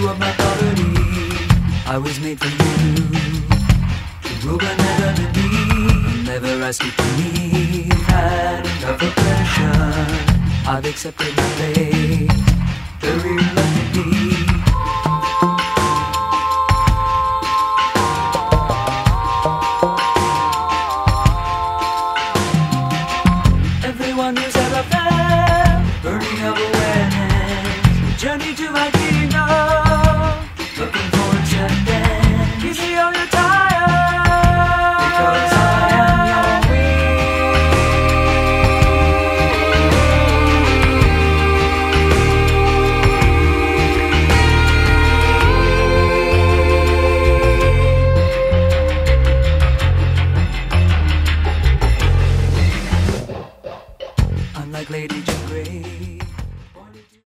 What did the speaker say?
of my property. I was made for you. The rule but never the need. Never ask you to leave. Had enough oppression. I've accepted my fate.